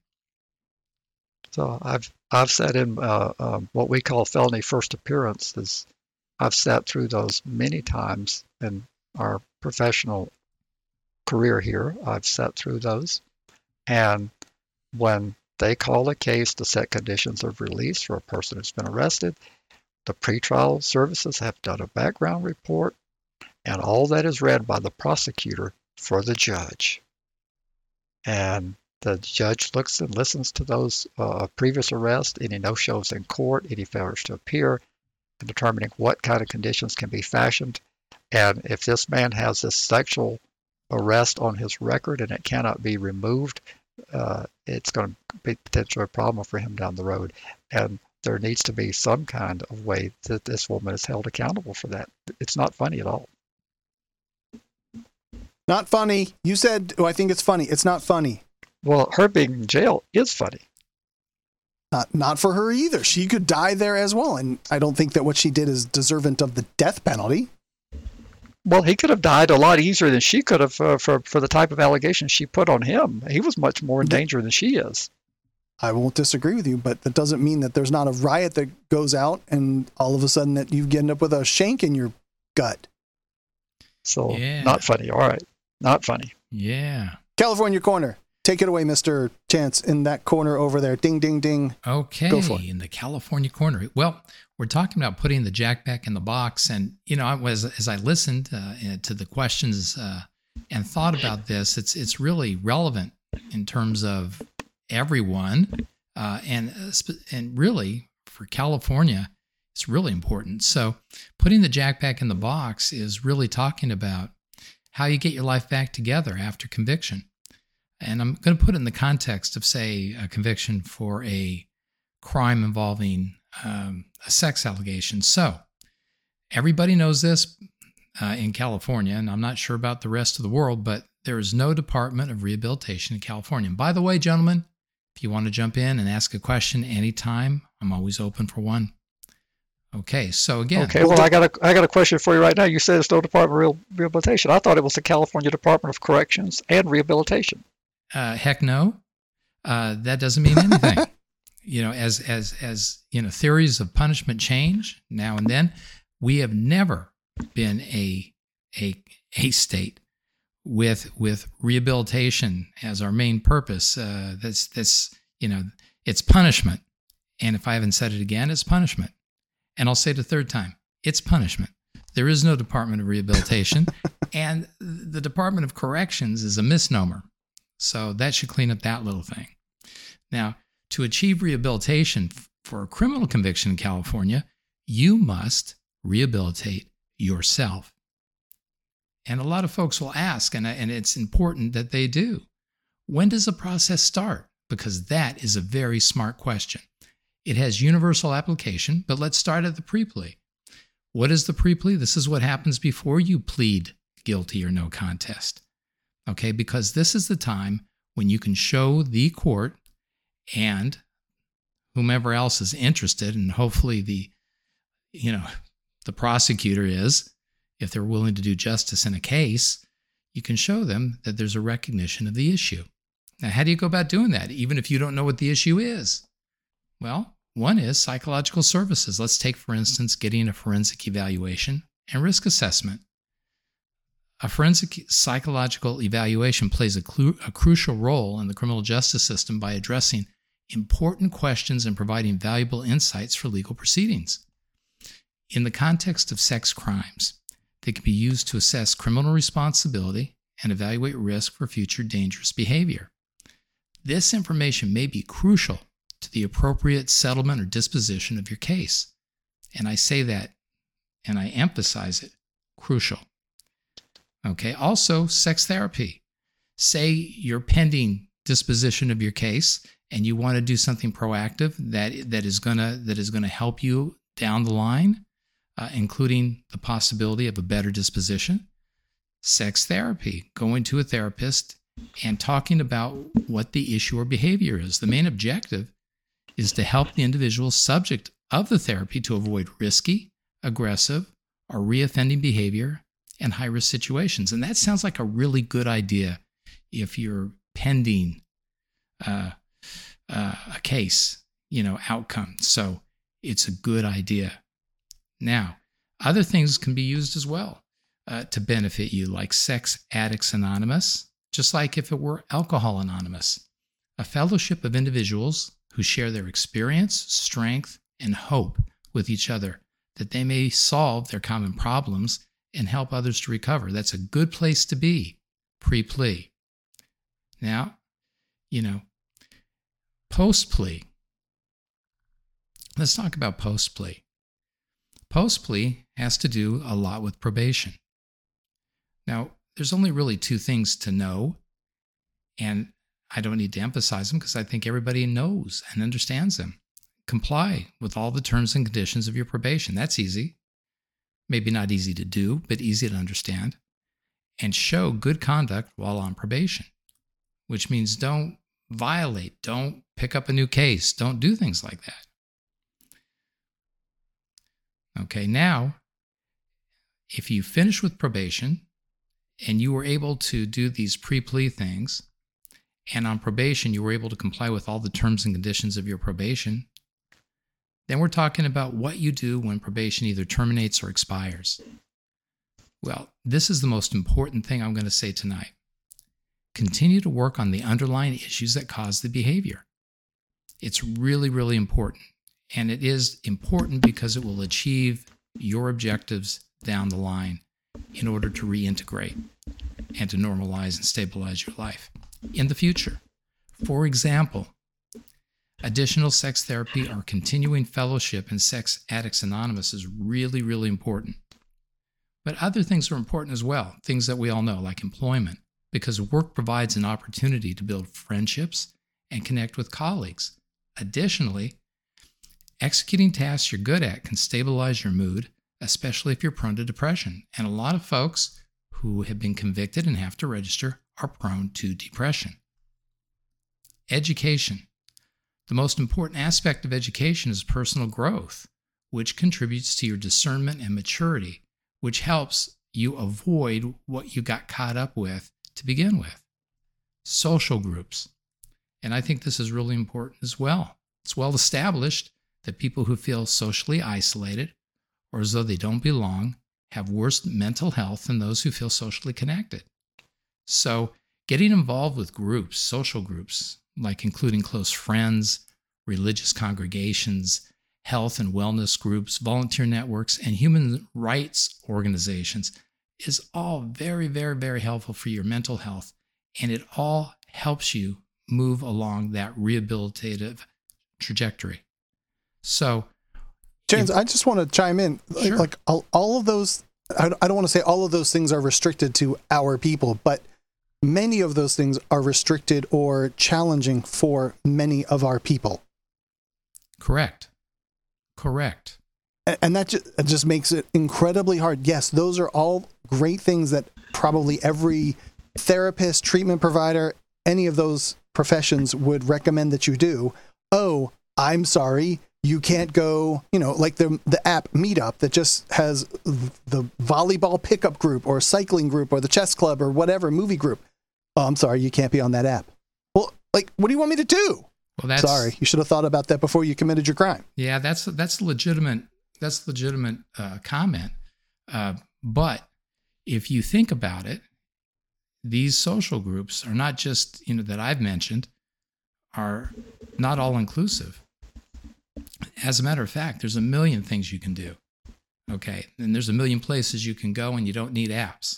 So I've sat in what we call felony first appearances. I've sat through those many times in our professional career here. I've sat through those. And when they call a case to set conditions of release for a person who's been arrested, the pretrial services have done a background report, and all that is read by the prosecutor for the judge. And the judge looks and listens to those previous arrests, any no-shows in court, any failures to appear, and determining what kind of conditions can be fashioned. And if this man has this sexual arrest on his record and it cannot be removed, it's going to be potentially a problem for him down the road. And there needs to be some kind of way that this woman is held accountable for that. It's not funny at all. Not funny. You said, I think it's funny. It's not funny. Well, her being in jail is funny. Not for her either. She could die there as well. And I don't think that what she did is deserving of the death penalty. Well, he could have died a lot easier than she could have for the type of allegations she put on him. He was much more in danger than she is. I won't disagree with you, but that doesn't mean that there's not a riot that goes out and all of a sudden that you end up with a shank in your gut. So, Not funny. All right. Not funny. Yeah. California Corner. Take it away, Mr. Chance, in that corner over there. Ding, ding, ding. Okay, Go for it. In the California corner. Well, we're talking about putting the jack back in the box. And, as I listened to the questions and thought about this, it's really relevant in terms of everyone. And really, for California, it's really important. So putting the jack back in the box is really talking about how you get your life back together after conviction. And I'm going to put it in the context of, say, a conviction for a crime involving a sex allegation. So everybody knows this in California, and I'm not sure about the rest of the world, but there is no Department of Rehabilitation in California. And by the way, gentlemen, if you want to jump in and ask a question anytime, I'm always open for one. Okay, so again. Okay, well, I got a question for you right now. You said there's no Department of Rehabilitation. I thought it was the California Department of Corrections and Rehabilitation. Heck no. That doesn't mean anything. As theories of punishment change now and then. We have never been a state with rehabilitation as our main purpose. It's punishment. And if I haven't said it again, it's punishment. And I'll say it a third time, it's punishment. There is no Department of Rehabilitation, and the Department of Corrections is a misnomer. So that should clean up that little thing. Now, to achieve rehabilitation for a criminal conviction in California, you must rehabilitate yourself. And a lot of folks will ask, and it's important that they do, when does the process start? Because that is a very smart question. It has universal application, but let's start at the pre-plea. What is the pre-plea? This is what happens before you plead guilty or no contest. Okay, because this is the time when you can show the court and whomever else is interested, and hopefully the prosecutor is, if they're willing to do justice in a case, you can show them that there's a recognition of the issue. Now, how do you go about doing that, even if you don't know what the issue is? Well, one is psychological services. Let's take, for instance, getting a forensic evaluation and risk assessment. A forensic psychological evaluation plays a crucial role in the criminal justice system by addressing important questions and providing valuable insights for legal proceedings. In the context of sex crimes, they can be used to assess criminal responsibility and evaluate risk for future dangerous behavior. This information may be crucial to the appropriate settlement or disposition of your case. And I say that, and I emphasize it, crucial. Okay, also sex therapy. Say you're pending disposition of your case and you want to do something proactive that is gonna help you down the line, including the possibility of a better disposition. Sex therapy, going to a therapist and talking about what the issue or behavior is. The main objective is to help the individual subject of the therapy to avoid risky, aggressive, or reoffending behavior and high-risk situations. And that sounds like a really good idea if you're pending a case, outcome. So it's a good idea. Now, other things can be used as well to benefit you, like Sex Addicts Anonymous, just like if it were Alcohol Anonymous, a fellowship of individuals who share their experience, strength, and hope with each other, that they may solve their common problems and help others to recover. That's a good place to be pre-plea. Now, post-plea. Let's talk about post-plea. Post-plea has to do a lot with probation. Now, there's only really two things to know, and I don't need to emphasize them because I think everybody knows and understands them. Comply with all the terms and conditions of your probation. That's easy. Maybe not easy to do, but easy to understand. And show good conduct while on probation, which means don't violate, don't pick up a new case, don't do things like that. Okay, now, if you finish with probation and you were able to do these pre-plea things, and on probation you were able to comply with all the terms and conditions of your probation, then we're talking about what you do when probation either terminates or expires. Well, this is the most important thing I'm going to say tonight. continue to work on the underlying issues that cause the behavior. It's really, really important. And it is important because it will achieve your objectives down the line in order to reintegrate and to normalize and stabilize your life in the future. For example, additional sex therapy or continuing fellowship in Sex Addicts Anonymous is really, really important. But other things are important as well, things that we all know, like employment, because work provides an opportunity to build friendships and connect with colleagues. Additionally, executing tasks you're good at can stabilize your mood, especially if you're prone to depression. And a lot of folks who have been convicted and have to register are prone to depression. Education. The most important aspect of education is personal growth, which contributes to your discernment and maturity, which helps you avoid what you got caught up with to begin with. Social groups. And I think this is really important as well. It's well established that people who feel socially isolated or as though they don't belong have worse mental health than those who feel socially connected. So getting involved with groups, social groups, like including close friends, religious congregations, health and wellness groups, volunteer networks, and human rights organizations is all very, very, very helpful for your mental health. And it all helps you move along that rehabilitative trajectory. So, James, I just want to chime in. Sure. Like all of those, I don't want to say all of those things are restricted to our people, but many of those things are restricted or challenging for many of our people. Correct. And that just makes it incredibly hard. Yes, those are all great things that probably every therapist, treatment provider, any of those professions would recommend that you do. Oh, I'm sorry, you can't go, like the app Meetup that just has the volleyball pickup group or cycling group or the chess club or whatever movie group. Oh, I'm sorry, you can't be on that app. Well, like, what do you want me to do? Well, sorry, you should have thought about that before you committed your crime. Yeah, that's legitimate. That's legitimate comment. But if you think about it, these social groups are not just, that I've mentioned, are not all inclusive. As a matter of fact, there's a million things you can do. Okay. And there's a million places you can go and you don't need apps.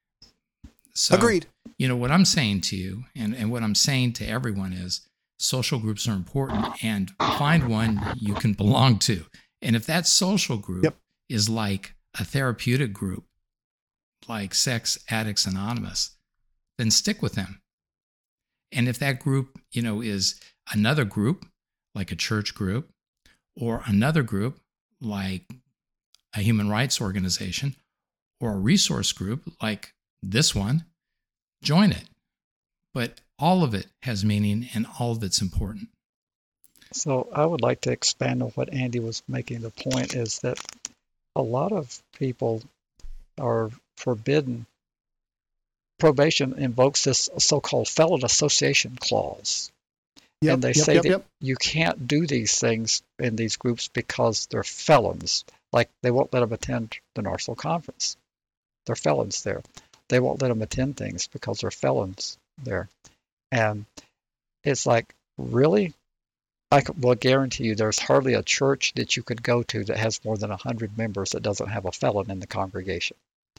So, agreed. What I'm saying to you and what I'm saying to everyone is social groups are important, and find one you can belong to. And if that social group is like a therapeutic group, like Sex Addicts Anonymous, then stick with them. And if that group, is another group, like a church group, or another group, like a human rights organization, or a resource group, like this one, join it. But all of it has meaning and all of it's important. So I would like to expand on what Andy was making. The point is that a lot of people are forbidden. Probation invokes this so-called felon association clause. And they say that you can't do these things in these groups because they're felons. Like they won't let them attend the NARSOL conference. They're felons there. They won't let them attend things because they're felons there. And it's like, really? I will guarantee you there's hardly a church that you could go to that has more than 100 members that doesn't have a felon in the congregation.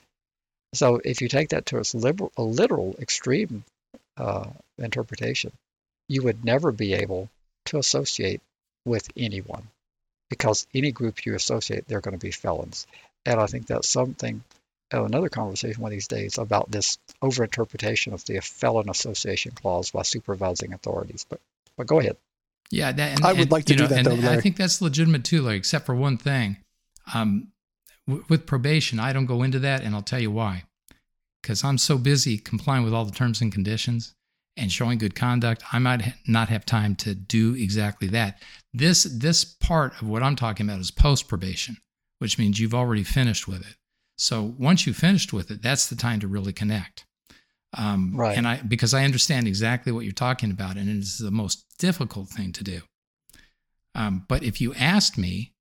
So if you take that to its literal extreme interpretation, you would never be able to associate with anyone, because any group you associate, they're going to be felons. And I think that's something, another conversation one of these days, about this overinterpretation of the felon association clause by supervising authorities. But go ahead. Yeah, I would like to do that, though, Larry. I think that's legitimate too, Larry, except for one thing. With probation, I don't go into that, and I'll tell you why. Because I'm so busy complying with all the terms and conditions and showing good conduct, I might not have time to do exactly that. This part of what I'm talking about is post-probation, which means you've already finished with it. So once you've finished with it, that's the time to really connect. Right. And because I understand exactly what you're talking about, and it's the most difficult thing to do. But if you asked me,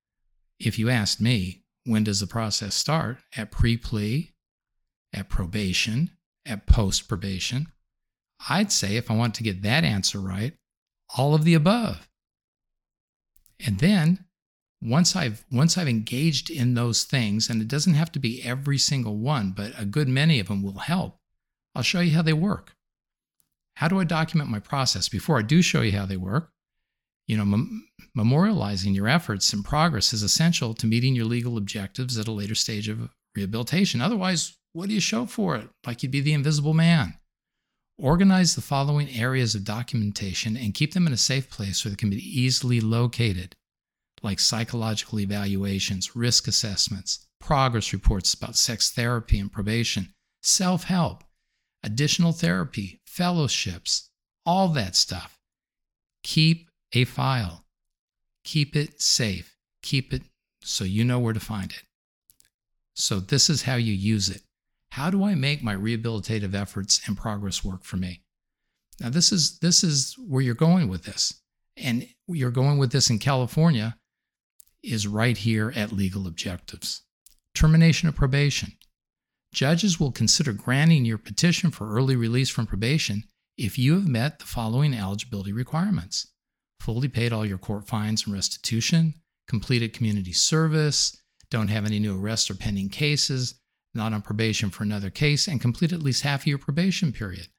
when does the process start? At pre-plea, at probation, at post-probation. I'd say, if I want to get that answer right, all of the above. And then once I've engaged in those things, and it doesn't have to be every single one, but a good many of them will help, I'll show you how they work. How do I document my process? Before I do show you how they work, memorializing your efforts and progress is essential to meeting your legal objectives at a later stage of rehabilitation. Otherwise, what do you show for it? Like you'd be the invisible man. Organize the following areas of documentation and keep them in a safe place where they can be easily located, like psychological evaluations, risk assessments, progress reports about sex therapy and probation, self-help, additional therapy, fellowships, all that stuff. Keep a file. Keep it safe. Keep it so you know where to find it. So this is how you use it. How do I make my rehabilitative efforts and progress work for me? Now, this is where you're going with this. And you're going with this in California is right here at Legal Objectives. Termination of probation. Judges will consider granting your petition for early release from probation if you have met the following eligibility requirements: fully paid all your court fines and restitution, completed community service, don't have any new arrests or pending cases, not on probation for another case, and complete at least half of your probation period.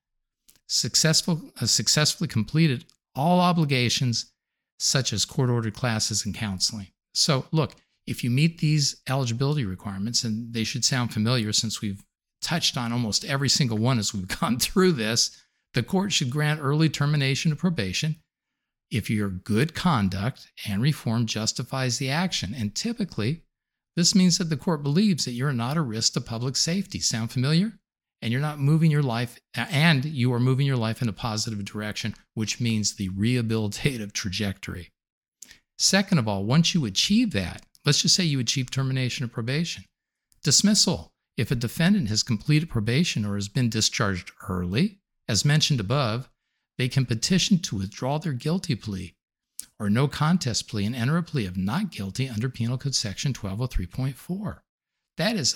Successfully completed all obligations such as court-ordered classes and counseling. So look, if you meet these eligibility requirements, and they should sound familiar since we've touched on almost every single one as we've gone through this, the court should grant early termination of probation if your good conduct and reform justifies the action. And typically, this means that the court believes that you're not a risk to public safety. Sound familiar? And you're not moving your life, and you are moving your life in a positive direction, which means the rehabilitative trajectory. Second of all, once you achieve that, let's just say you achieve termination of probation. Dismissal. If a defendant has completed probation or has been discharged early, as mentioned above, they can petition to withdraw their guilty plea or no contest plea and enter a plea of not guilty under Penal Code Section 1203.4. That is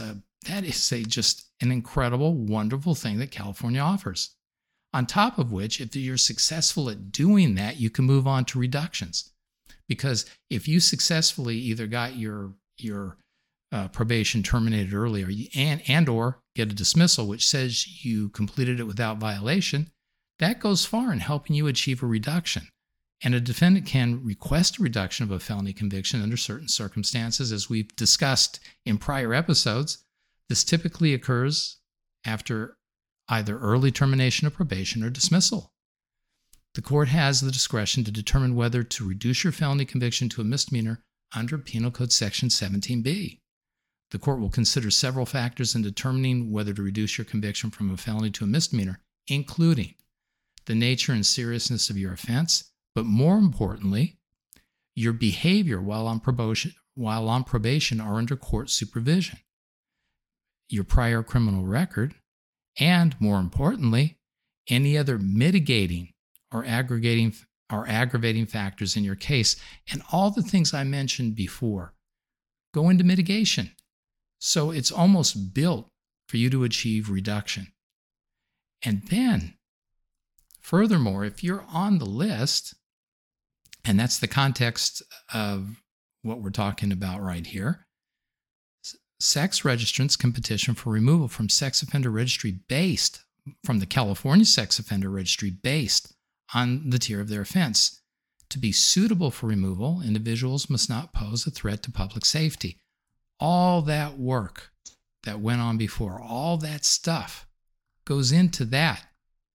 just an incredible, wonderful thing that California offers. On top of which, if you're successful at doing that, you can move on to reductions. Because if you successfully either got your probation terminated early or get a dismissal which says you completed it without violation, that goes far in helping you achieve a reduction. And a defendant can request a reduction of a felony conviction under certain circumstances, as we've discussed in prior episodes. This typically occurs after either early termination of probation or dismissal. The court has the discretion to determine whether to reduce your felony conviction to a misdemeanor under Penal Code Section 17B. The court will consider several factors in determining whether to reduce your conviction from a felony to a misdemeanor, including the nature and seriousness of your offense, but more importantly, your behavior while on probation or under court supervision, your prior criminal record, and more importantly, any other mitigating or aggravating factors in your case. And all the things I mentioned before go into mitigation. So it's almost built for you to achieve reduction. And then, furthermore, if you're on the list, and that's the context of what we're talking about right here, sex registrants can petition for removal from sex offender registry from the California Sex Offender Registry based on the tier of their offense. To be suitable for removal, individuals must not pose a threat to public safety. All that work that went on before, all that stuff goes into that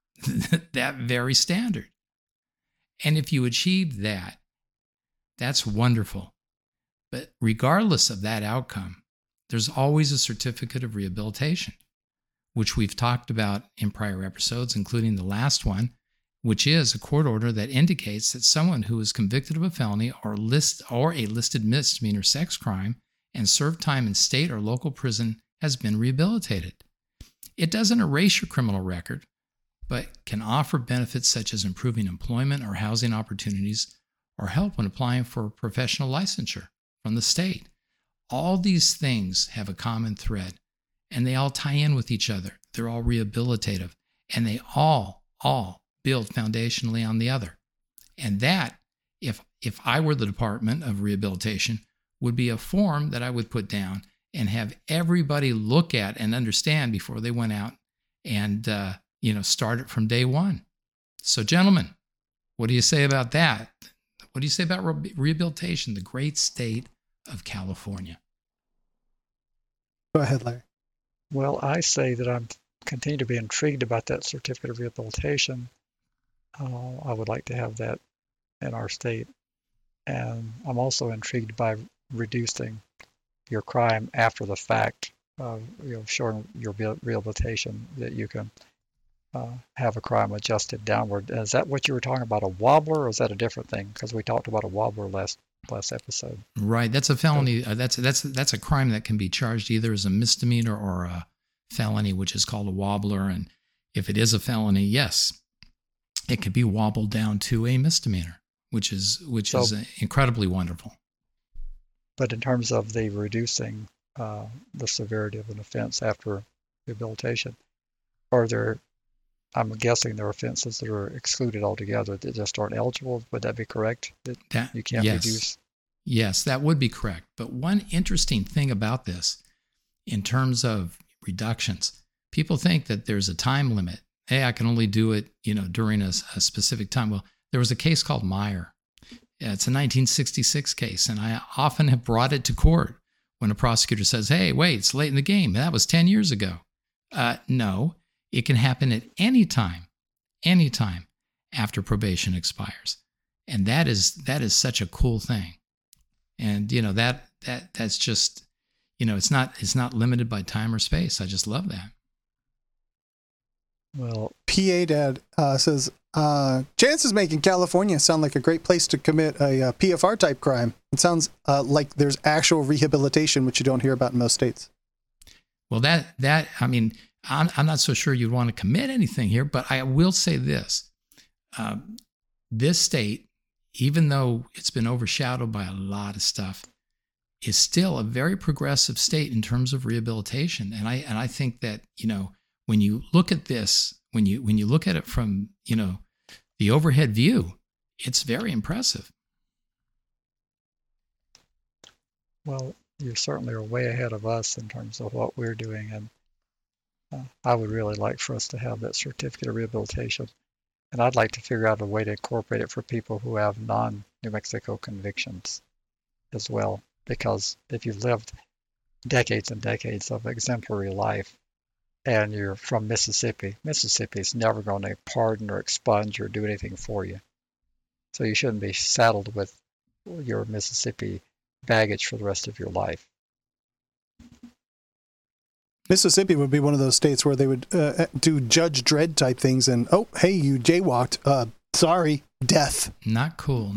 very standard. And if you achieve that, that's wonderful. But regardless of that outcome, there's always a certificate of rehabilitation, which we've talked about in prior episodes, including the last one, which is a court order that indicates that someone who is convicted of a felony or a listed misdemeanor sex crime and served time in state or local prison has been rehabilitated. It doesn't erase your criminal record, but can offer benefits such as improving employment or housing opportunities or help when applying for professional licensure from the state. All these things have a common thread, and they all tie in with each other. They're all rehabilitative, and they all all build foundationally on the other. And that, if I were the Department of Rehabilitation, would be a form that I would put down and have everybody look at and understand before they went out and start it from day one. So, gentlemen, what do you say about that? What do you say about rehabilitation, the great state of California? Go ahead, Larry. Well, I say that I'm continue to be intrigued about that certificate of rehabilitation. I would like to have that in our state. And I'm also intrigued by reducing your crime after the fact, showing your rehabilitation that you can have a crime adjusted downward. Is that what you were talking about, a wobbler, or is that a different thing? Because we talked about a wobbler last episode. Right, that's a felony. That's a crime that can be charged either as a misdemeanor or a felony, which is called a wobbler. And if it is a felony, yes, it could be wobbled down to a misdemeanor, which is incredibly wonderful. But in terms of the reducing the severity of an offense after rehabilitation, I'm guessing there are offenses that are excluded altogether that just aren't eligible. Would that be correct? That you can't reduce? Yes, that would be correct. But one interesting thing about this, in terms of reductions, people think that there's a time limit. Hey, I can only do it, during a specific time. Well, there was a case called Meyer. It's a 1966 case, and I often have brought it to court when a prosecutor says, hey, wait, it's late in the game. That was 10 years ago. No, it can happen at any time after probation expires. And that is such a cool thing. And, that's just, it's not limited by time or space. I just love that. Well, PA Dad says, chances making California sound like a great place to commit a PFR type crime. It sounds like there's actual rehabilitation, which you don't hear about in most states. Well, I'm not so sure you'd want to commit anything here, but I will say this. This state, even though it's been overshadowed by a lot of stuff, is still a very progressive state in terms of rehabilitation. And I think that, when you look at this, when you look at it from, the overhead view, it's very impressive. Well, you certainly are way ahead of us in terms of what we're doing. And I would really like for us to have that certificate of rehabilitation. And I'd like to figure out a way to incorporate it for people who have non-New Mexico convictions as well. Because if you've lived decades and decades of exemplary life, and you're from Mississippi's never going to pardon or expunge or do anything for you. So you shouldn't be saddled with your Mississippi baggage for the rest of your life. Mississippi would be one of those states where they would do Judge Dredd type things and, oh, hey, you jaywalked. Sorry, death. Not cool.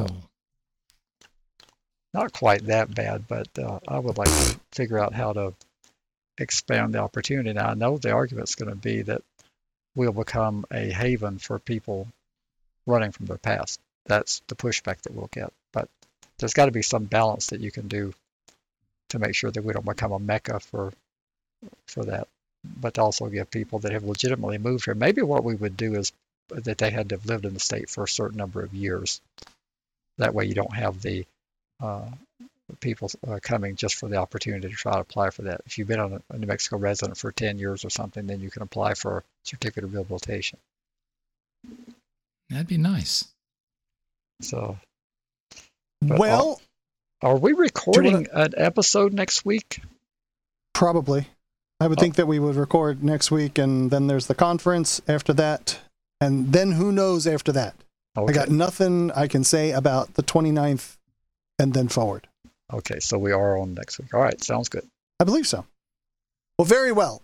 Not quite that bad, but I would like to figure out how to expand the opportunity. Now, I know the argument's going to be that we'll become a haven for people running from their past. That's the pushback that we'll get. But there's got to be some balance that you can do to make sure that we don't become a mecca for that, but to also give people that have legitimately moved here. Maybe what we would do is that they had to have lived in the state for a certain number of years. That way you don't have the people coming just for the opportunity to try to apply for that. If you've been a New Mexico resident for 10 years or something, then you can apply for a certificate of rehabilitation. That'd be nice. So, well, are we recording an episode next week? Probably. I would think that we would record next week, and then there's the conference after that, and then who knows after that. Okay. I got nothing I can say about the 29th and then forward. Okay, so we are on next week. All right, sounds good. I believe so. Well, very well.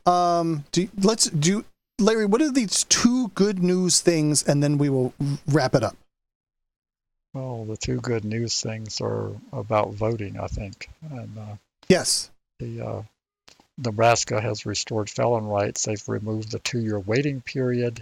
Larry, what are these two good news things, and then we will wrap it up? Well, the two good news things are about voting, I think. And yes. Nebraska has restored felon rights. They've removed the 2-year waiting period.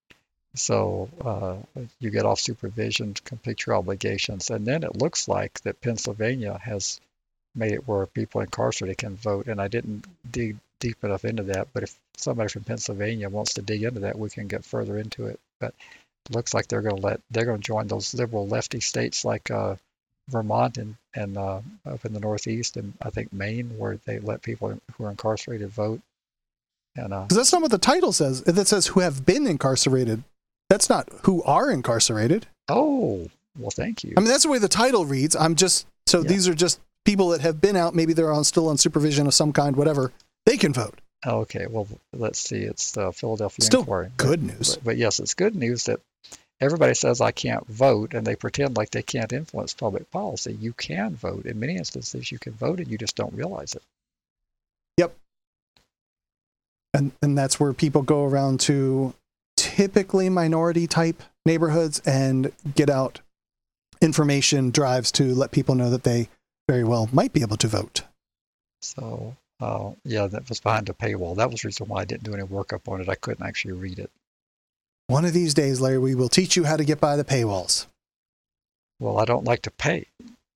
So you get off supervision to complete your obligations. And then it looks like that Pennsylvania has made it where people incarcerated can vote. And I didn't dig deep enough into that. But if somebody from Pennsylvania wants to dig into that, we can get further into it. But it looks like they're going to join those liberal lefty states like Vermont and up in the Northeast, and I think Maine, where they let people who are incarcerated vote. And 'cause that's not what the title says. It says who have been incarcerated. That's not who are incarcerated. oh, well, thank you. I mean, that's the way the title reads. These are just people that have been out. Maybe they're still on supervision of some kind, whatever. They can vote. Okay, well, let's see. It's the Philadelphia Still Inquiry. good news. But yes, it's good news that everybody says I can't vote, and they pretend like they can't influence public policy. You can vote. In many instances, you can vote, and you just don't realize it. Yep. And that's where people go around to typically minority type neighborhoods and get out information drives to let people know that they very well might be able to vote. So, yeah, that was behind a paywall. That was the reason why I didn't do any workup on it. I couldn't actually read it. One of these days, Larry, we will teach you how to get by the paywalls. Well, I don't like to pay.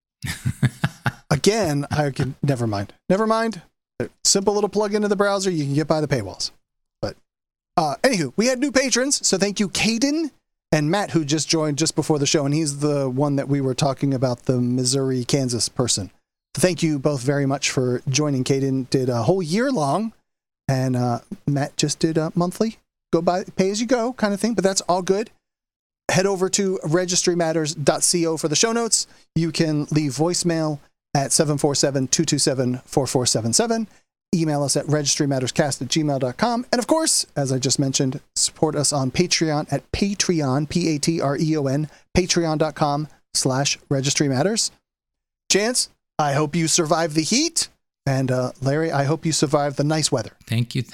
Again, never mind. Simple little plug into the browser. You can get by the paywalls. But anywho, we had new patrons. So thank you, Caden and Matt, who just joined just before the show. And he's the one that we were talking about, the Missouri, Kansas person. Thank you both very much for joining. Caden did a whole year long, and Matt just did a monthly, go by, pay as you go kind of thing, but that's all good. Head over to registrymatters.co for the show notes. You can leave voicemail at 747-227-4477. Email us at registrymatterscast@gmail.com. And of course, as I just mentioned, support us on Patreon at Patreon, Patreon, patreon.com/registrymatters. Chance, I hope you survive the heat. And Larry, I hope you survive the nice weather. Thank you.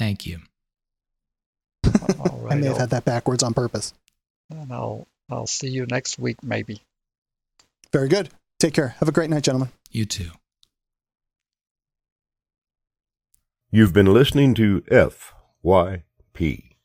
All right, I may have had that backwards on purpose. And I'll see you next week, maybe. Very good. Take care. Have a great night, gentlemen. You too. You've been listening to FYP.